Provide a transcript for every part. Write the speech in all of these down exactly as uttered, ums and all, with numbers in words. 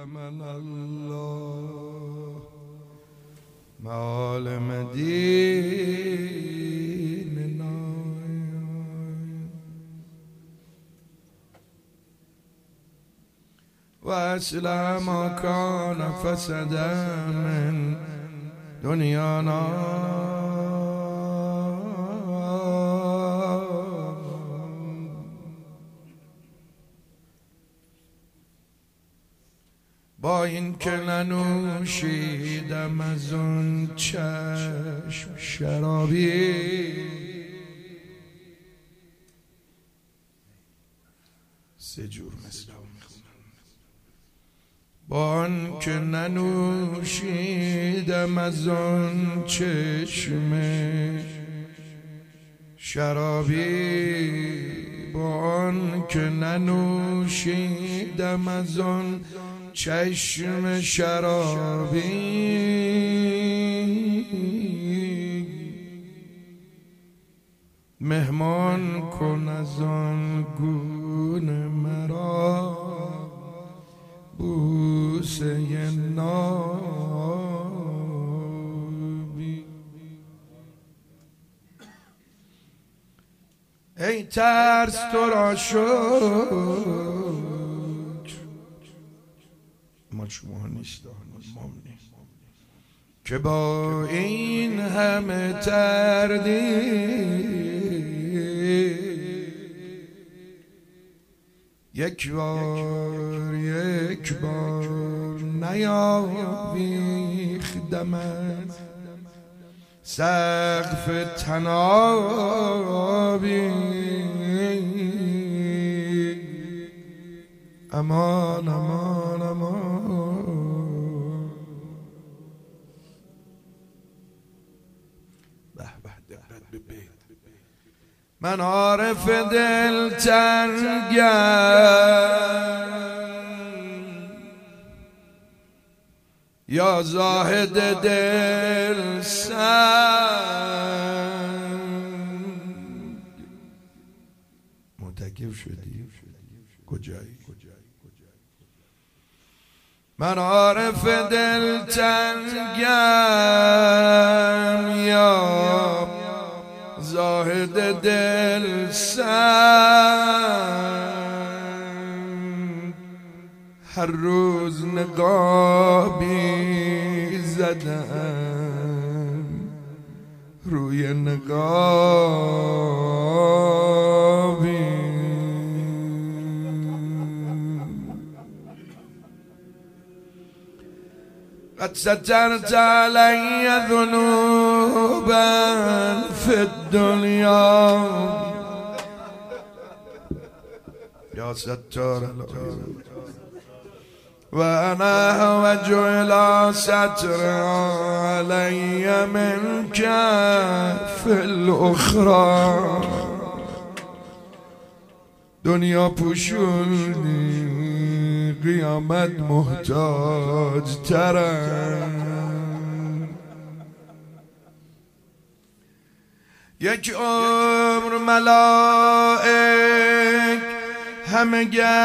من الله معالم دین و اصلح ما کان فسدا من دنیانا با این که ننوشیدم از اون چشم شرابی سه جور مثل با آن که ننوشیدم از اون چشم شرابی با آن که ننوشیدم از اون چشم شرابی مهمان کن از آن گونه مرا بوسه نابی. ای ترس تو را شکر ما شما نیست که با این همه تردید یک بار یک بار نیاویختم از سقف طنابی. امان امان امان به به دقت به بیت. من عارف دلتنگم یا زاهد دل سنگ. منتکب شدی کجایی؟ من عارف دلتنگم یا زاهد دل سنگ. هر روز نقابی زدم روی نقابی. قد سترت علی ذنوبا فی الدنیا یا ستار العیوب و انا احوج الی ستر علی منک فی الاخری. دنیا پوشوندی قیامت محتاج ترم. یک عمر ملائک همه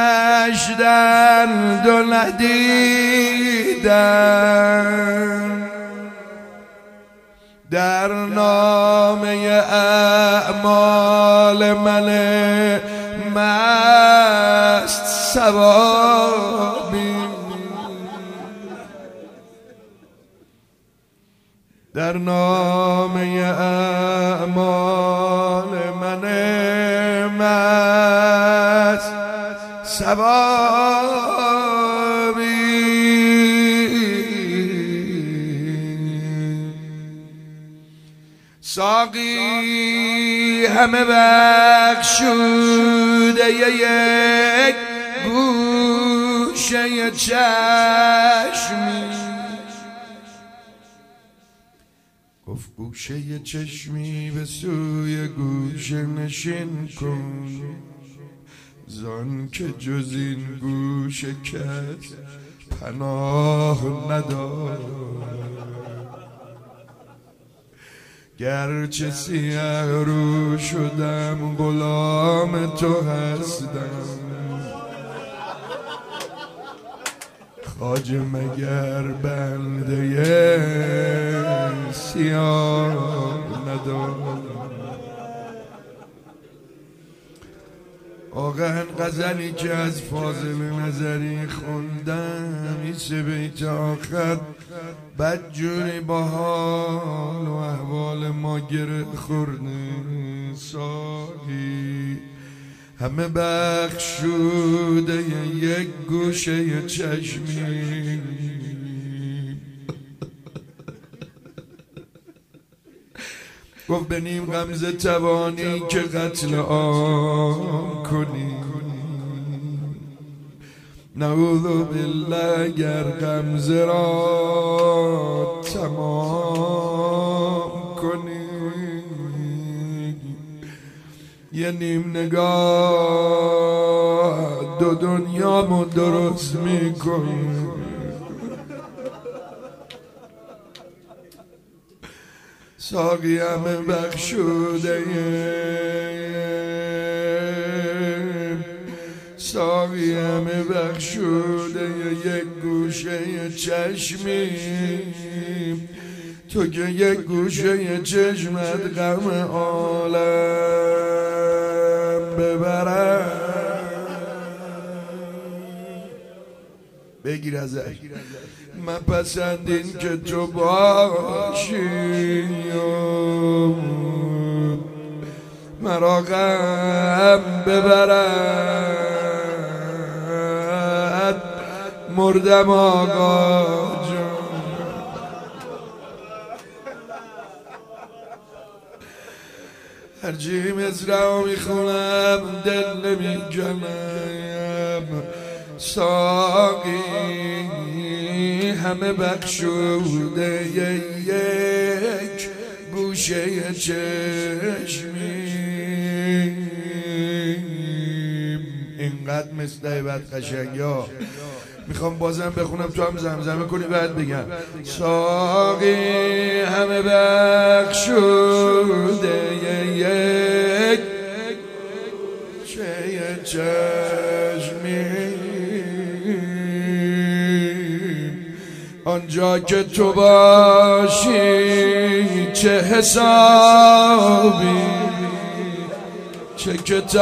گشتند و ندیدند در نامه اعمال من مست ثوابی. در نامه اعمال من مست ثوابی. ساقی همه بخشوده یک گوشه چشمی. گفت گوشه چشمی به سوی گوشه نشین کن زان که جز این گوشه کس پناه ندارد. گرچه سیه رو شدم غلام تو هستم خواجه مگر بنده سیاه ندارد. واقعا غزلی که از فاضل نظری خوندم این سه بیت آخر بدجوری با حال و احوال ما گره خورده. ساقی همه بخشوده یک گوشه چشمی، گفت به نیم غمزه توانی که قتل عام کنی. نعوذ بالله اگر غمزه را تمام کنی، یه نیم نگاه دو دنیامو درست میکنی. ساقی همه بخشوده، ساقی همه بخشوده یک گوشه چشمی، تو که یک گوشه چشمت غم عالم ببرم. بگیر ازش من پسندین که تو باشی، مرا غم ببرد مردم آقا جان. هرچی مصرع میخونم دل نمیکنم. ساقی همه بخشوده یک گوشه چشمی، اینقدر مثل عیبت قشنگ. یا میخوام بازم بخونم تو هم زمزمه کنی بعد بگم. ساقی همه بخشوده یک گوشه چشمی، آنجا که تو باشی چه حسابی چه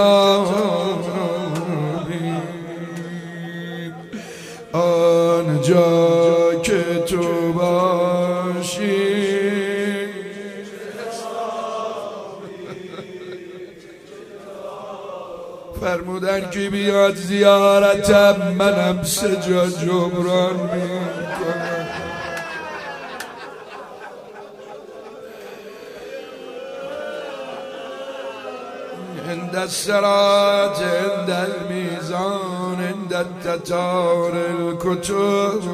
کتابی، آنجا که تو باشی فرمودن که بیاد زیارتم منم سجا جبران میکنم. عند الصراط عند الميزان عند التتار الكتب،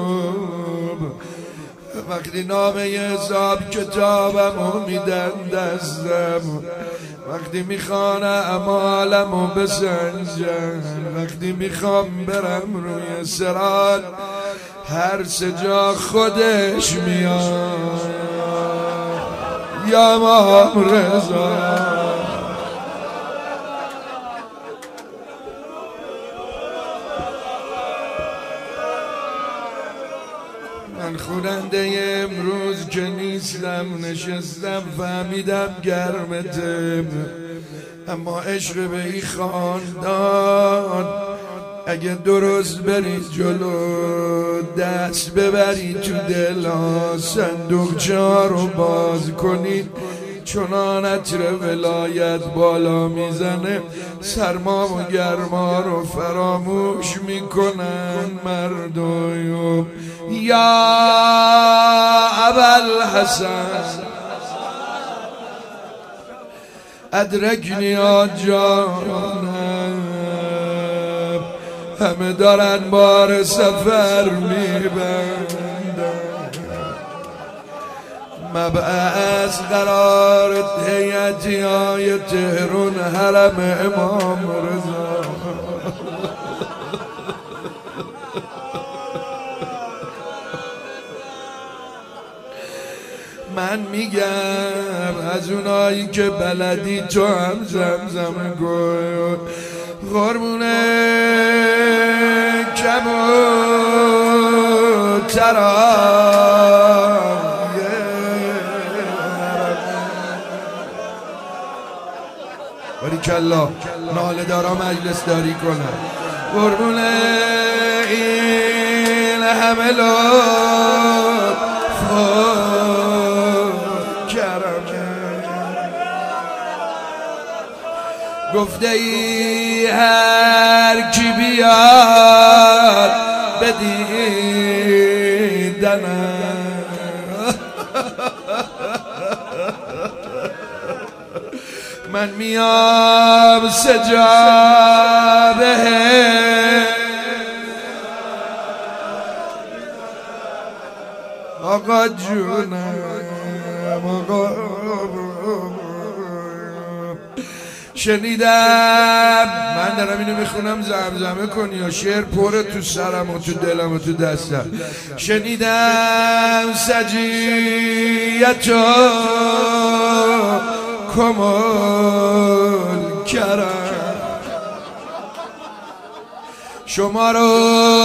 وقتی نامه حساب کتابمو میدن دستم، وقتی میخوان اعمالمو بسنجن، وقتی میخوام برم روی صراط هر سجا خودش میاد. یا امام رضا من خوننده امروز که نیستم، نشستم فهمیدم گرمتم، اما عشق به این خاندان اگه درست بری جلو دست ببری تو دلا، صندوقچه رو باز کنی چنان عطر ولایت بالا میزنه، سرما و گرما رو فراموش میکنن مردم. یا ابوالحسن ادرکنی یا جانم، همه دارن بار سفر میبندن، مبعث قرار هیئتی های تهران حرم امام رضا. من میگم از اونایی که بلدی تو هم زمزمه کن، قربونه کبود ترا باریکالله ناله دارا مجلس داری کنن قربون این همه لطف و کرمه گفته ای هر کی بیاد به دیدنم من میام سجاره آقا جونم آقا شنیدم من دارم اینو میخونم زمزمه کنی یا شعر پره تو سرم و تو دلم و تو دستم شنیدم سجیتو کمال کرم شما رو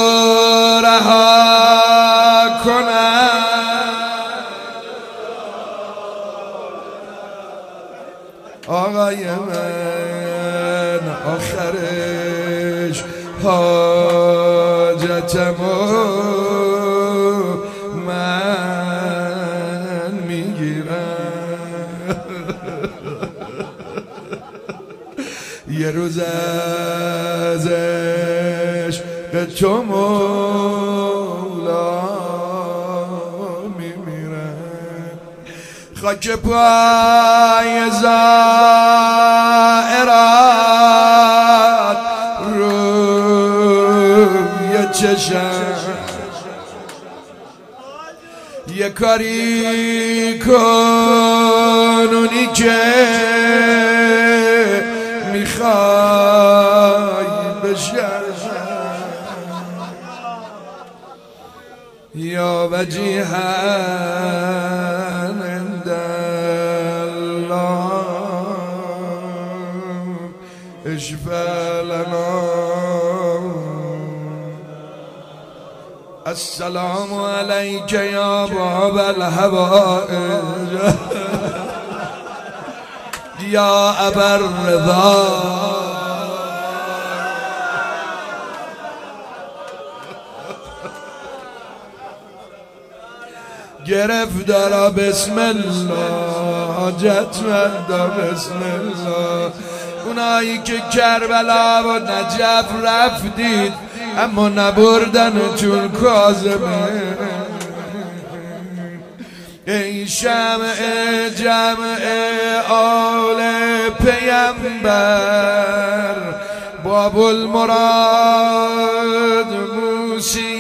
رها کنم آقای من آخرش حاجتمو من میگیرم یه روز از عشق تو مولا میمیرم خاک پای زائرات روی چشم یه کاری کن اونی که میخوای بشم یا وجیها عند الله اشفع لنا السلام علیک یا باب الحوائج یا ابا الرضا گرفتارا بسم الله حاجتمندا بسم الله اونایی که کربلا و نجف رفتید اما نبردنتون کاظمه ای شمع جمع آل پیمبر باب المراد موسی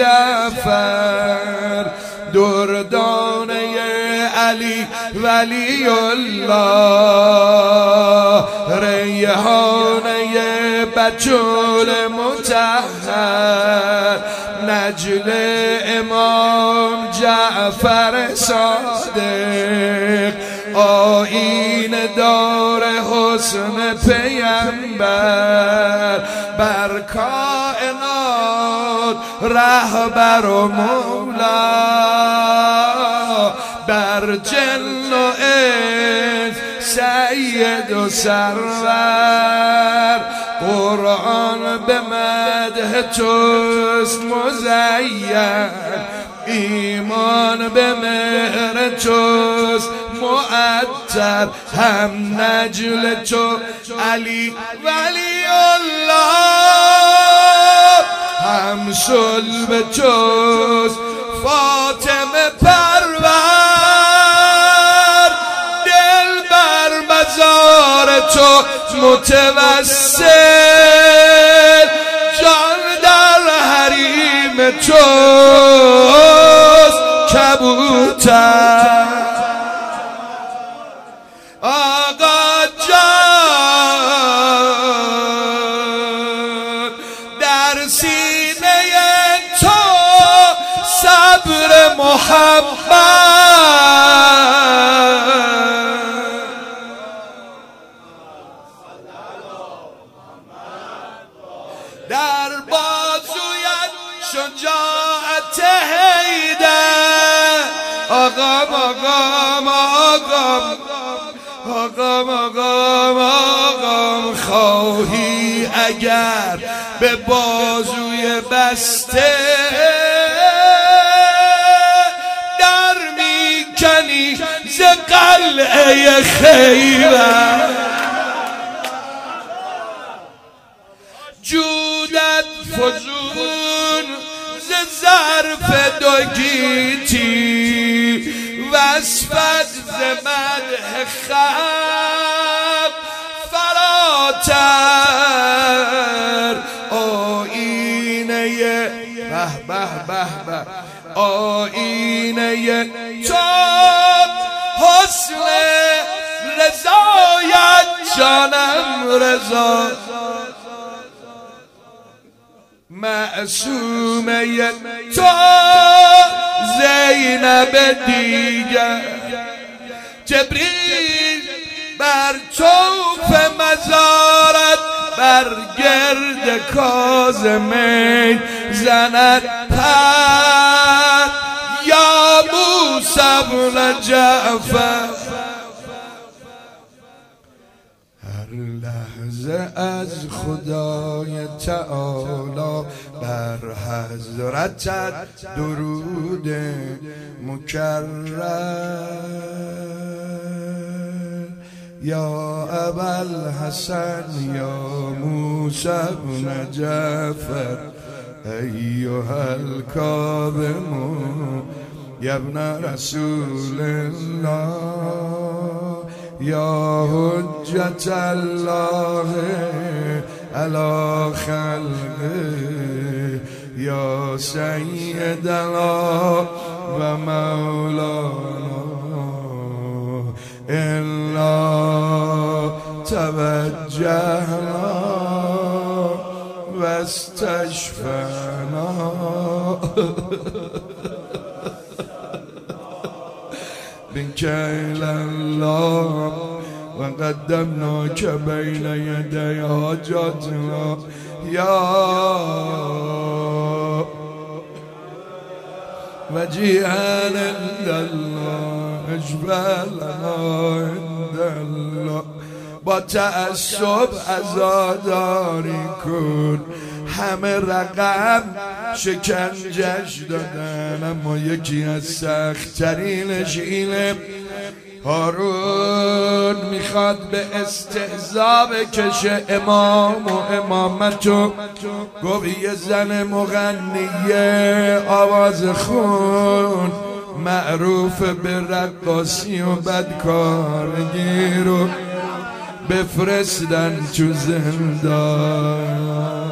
جعفر دردانه علی ولی الله ریحانه بچول مطهر نجل امام جعفر صادق آیین دار حسن پیمبر بر کائنات رهبر و مولا بر جن و انس سید و سرور قرآن به مدح توست مزین ایمان به مهر توست معطر هم نجل تو علی ولی الله هم صلب توست فاطمه پرور دل بر مزار تو متوسل جان در حریم توست کبوتر آقا جان در سینه تو صبر محمد در بازویت شجاعت حیدر آقام آقام آقام آقام آقام آقام خواهی اگر به بازوی بسته در میکنی ز قلعه خیبر جودت فزون ز ظرف دو گیتی وصفت ز مدح خلق فراتر آینه به به به به آینه تو حسن رضایت جانم رضا معصومه تو زینب دیگر جبریل بر طوف مزارت بر گرد کاظمین زند پر یا موسی بن جعفر هر لحظه از خدای تعالی بر حضرتت درود مکرر یا ابوالحسن یا موسی بن جعفر ایها الکاظم یا ابن رسول الله یا حجت الله علی خلقه یا سیدنا و مولانا الا توجهنا و استشفعنا بك إلى الله وقدمناك بين يدي حاجاتنا يا وجيها عند الله اشفع لنا عند الله با تعصب عزاداری کن همه رقم شکنجش دادن اما یکی از سخت‌ترینش اینه هارون میخواد به استهزا بکشه امام و امامتو گفت یه زن مغنیه آواز خون معروف به رقاصی و بدکارگی رو بفرستن تو زندان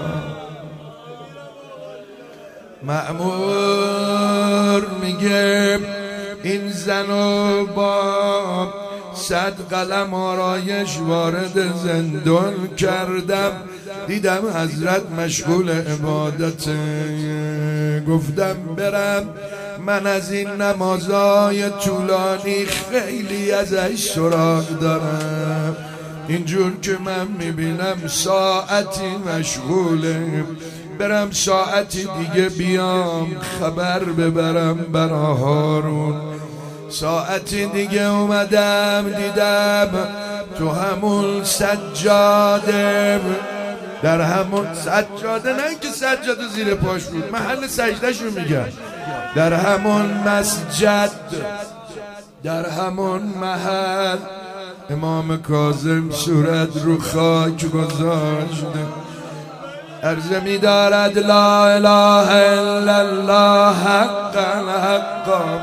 مأمور میگه این زنو با صد قلم آرایش وارد زندان کردم دیدم حضرت مشغول عبادت گفتم برم من از این نمازهای طولانی خیلی ازش سراغ دارم اینجور که من میبینم ساعتی مشغوله برم ساعتی دیگه بیام خبر ببرم برا هارون ساعتی دیگه اومدم دیدم تو همون سجاده در همون سجاده نه اینکه سجاده زیر پاش بود محل سجدهشو میگم در همون مسجد در همون محل امام کاظم صورت رو خاک گذاشته عرض می دارد لا اله الا الله حقا حقا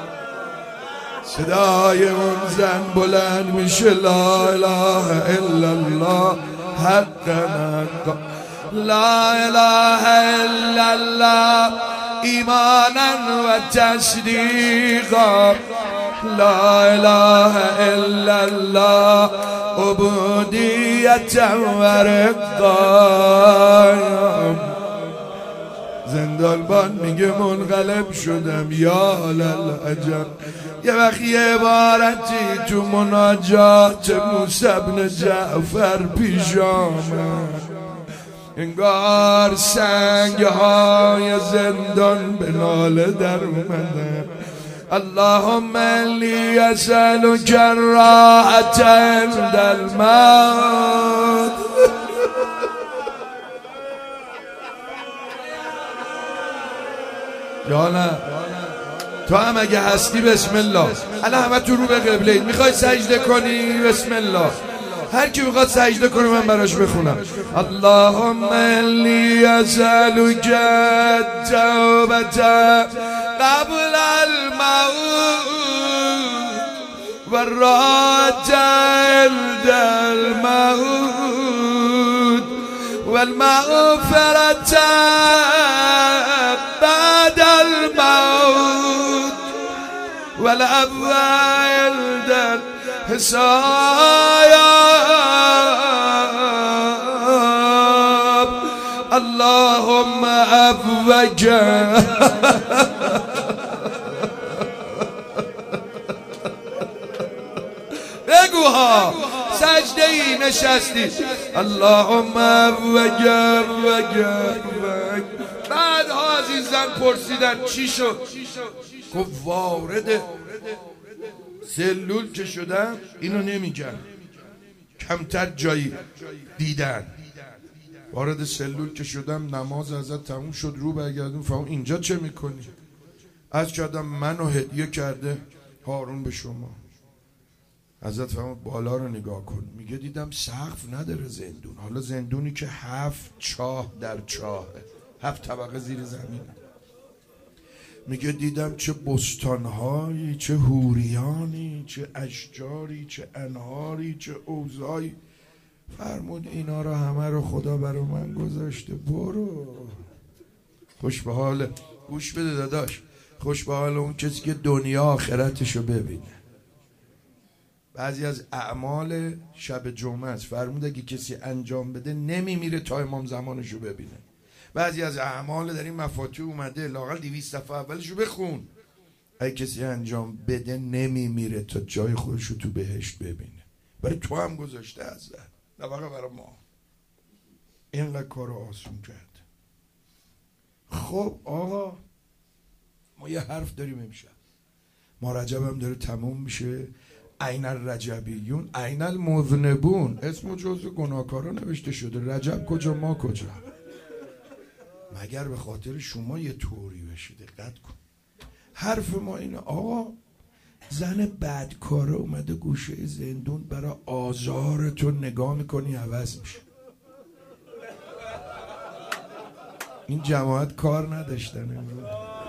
صدای اون زن بلند میشه لا اله الا الله حقا حقا لا اله الا الله ایمانا و تصدیقا لا اله الا الله عبودیت و رقایم زندانبان میگه منقلب شدم یا للعجب یه وقت یه عبارتی تو مناجات موسی بن جعفر پیش آمد انگار سنگ های زندان به ناله در اومدن. اللهم لی اسألک الراحة عند الموت. یا نه تو هم اگه هستی بسم الله. الان همه تو رو به قبله اید. میخوای سجده کنی بسم الله. هر کی میخواد سجده کنه من براش بخونم. اللهم لی اسألک التوبة قبل الموت والراحة عند الموت والمغفرة بعد الموت والعفو عند الحساب. اللهم عفوك. بگوها سجده ای نشستی. اللهم عفوک عفوک عفوک. بعدها از این زن پرسیدن چی شد؟ گفت وارد سلول که شدم اینو نمیگن، کمتر جایی دیدن. وارد سلول که شدم نماز ازت تموم شد، رو برگردون فهم اینجا چه میکنی؟ از کردم منو هدیه کرده هارون به شما. ازت فهم بالا رو نگاه کن. میگه دیدم سقف نداره زندون. حالا زندونی که هفت چاه در چاه، هفت طبقه زیر زمین. میگه دیدم چه بستانهایی، چه حوریانی، چه اشجاری، چه انهاری، چه اوضاعی. فرمود اینا رو همه رو خدا برای من گذاشته. برو خوش به حال. گوش بده داداش، خوش به حال اون کسی که دنیا آخرتشو ببینه. بعضی از اعمال شب جمعه است. فرمود اگه کسی انجام بده نمیمیره تا امام زمانشو ببینه. بعضی از اعمال در این مفاتیح اومده لااقل دویست صفحه اولشو بخون. اگه کسی انجام بده نمیمیره تا جای خودشو تو بهشت ببینه. برای تو هم گذاشته ازت، نه فقط برای ما. اینقدر کارو آسون کرد. خب آقا ما یه حرف داریم امشب. ما رجب هم داره تموم میشه. عین الرجبیون عین المذنبون. اسم جزو گناهکارا نوشته شده. رجب کجا ما کجا؟ مگر به خاطر شما یه طوری بشه. دقت کن. حرف ما اینه آقا زن بدکاره اومده گوشه زندون برای آزارتون نگاه میکنی عوض میشه. این جماعت کار نداشتن امروز.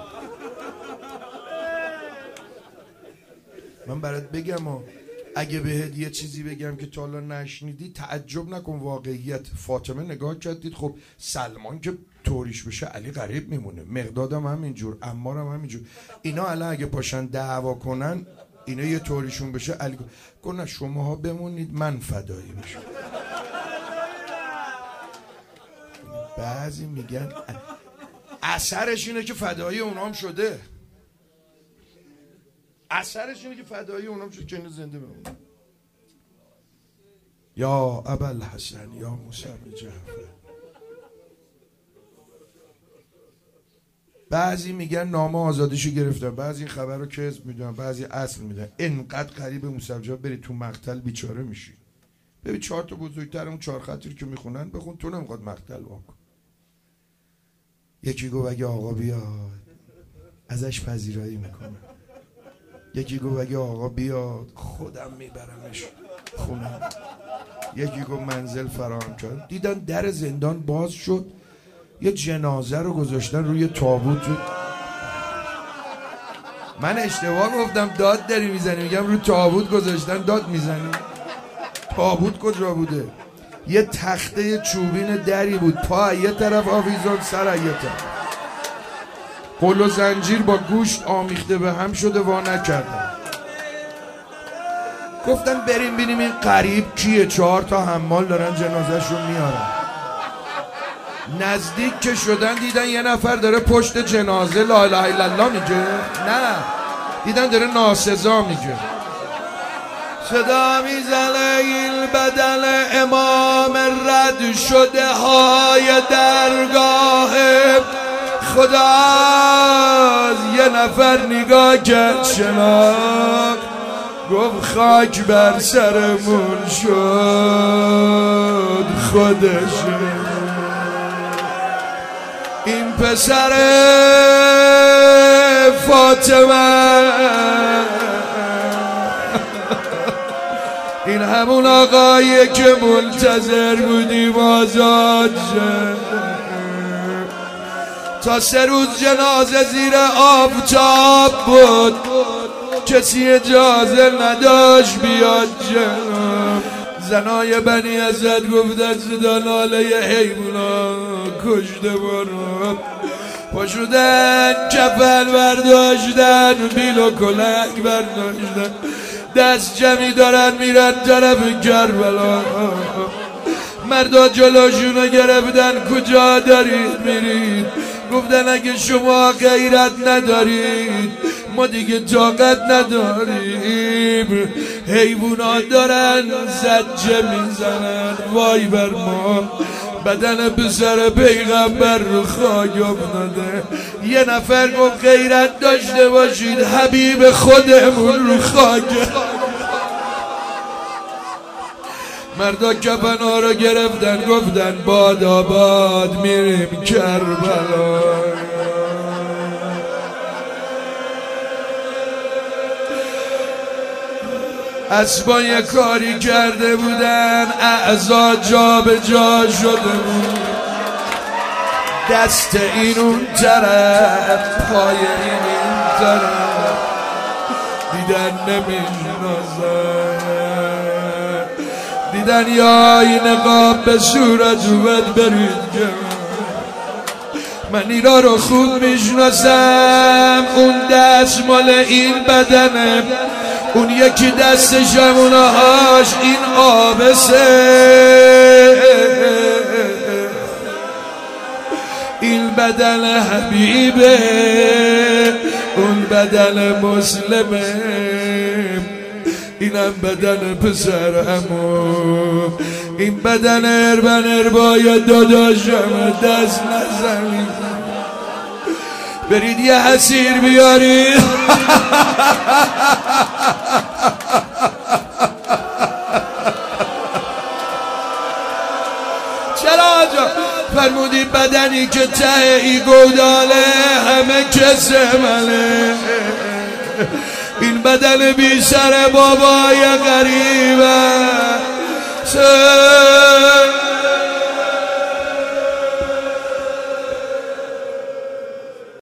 من برات بگم و اگه بهت یه چیزی بگم که تا حالا نشنیدی تعجب نکن. واقعیت. فاطمه نگاه کردید خب سلمان که طوریش بشه علی غریب میمونه، مقدادم همینجور، عمارم همینجور. اینا الان اگه پاشن دعوا کنن اینا یه طوریشون بشه علی کنه شماها بمونید من فدایی میشم. بعضی میگن اثرش اینه که فدایی اونام شده. اثرش اینه که فدایی اونام شده که اینو زنده بمونه. یا ابوالحسن یا موسی بن جعفر. بعضی میگن نامه آزادیشو گرفتن، بعضی این خبر رو کذب میدونن، بعضی اصل میدن. اینقدر قریب موسی بن جعفر برید تو مقتل بیچاره میشی. ببین چهار تا بزرگتر اون چهار خطی که میخونن بخون. تو نمیخواد مقتل واکن. یکی گفت اگه آقا بیاد ازش پذیرایی میکنه. یکی گفت اگه آقا بیاد خودم میبرمش خونم. یکی گفت منزل فراهم کرد. دیدن در زندان باز شد، یه جنازه رو گذاشتن روی تابوت. من اشتباه گفتم داد داری میزنی؟ میگم روی تابوت گذاشتن داد میزنی. تابوت کجا بوده؟ یه تخته چوبین دری بود، پا یه طرف آویزان، سر یه طرف. قل و زنجیر با گوشت آمیخته به هم شده، وا نکردن. گفتن بریم ببینیم این غریب کیه. چهار تا حمال دارن جنازه‌شو میارن. نزدیک که شدن دیدن یه نفر داره پشت جنازه لا اله الا الله میگه. نه، دیدن داره ناسزا میگه. صدا میزنه این بدن امام رد شده های درگاه خدا. یه نفر نگاه کرد شناخت، گفت خاک بر سرمون شد خودشه. این پسر فاطمه، این همون آقایی که منتظر بودیم آزاد شد. تا سه روز جنازه زیر آفتاب بود، کسی اجازه نداشت بیاد جناب. زنای بنی اسد گفتن صدا ناله حیونا کشته برو. پاشودن کفن برداشتن، بیل و کلنگ برداشتن، دست جمعی دارن میرن طرف کربلا. مردا جلوشونو گرفتن، کجا دارید میرید؟ گفتن اگه شما غیرت ندارید ما دیگه طاقت نداریم. حیوونا دارن زجه میزنن، وای بر ما، بدن پسر پیغمبر رو خاک افتاده. یه نفر گفت غیرت داشته باشید، حبیب خودمون رو خاک. مردا کفن‌ها رو گرفتن، گفتن باد آباد میریم کربلا. اسبا یه کاری کرده بودن، اعضا جا به جا شده بود، دست این اون طرف، پای این این طرف، دیدن نمیشناسن. دیدن یا این نقاب به صورت اومد برید. من اینا رو خوب میشناسم، اون دست مال این بدنه، اون یکی دست شمونهاش این آبسه. این بدن حبیبه، اون بدن مسلمه، اینم بدن پسرمو. این بدن اربن اربای داداشم، دست نزنید. برید یه حسیر بیارید. چرا آجا فرمودی بدنی که ته ای گوداله همه کسه منه. این بدن بی سر بابای غریبه.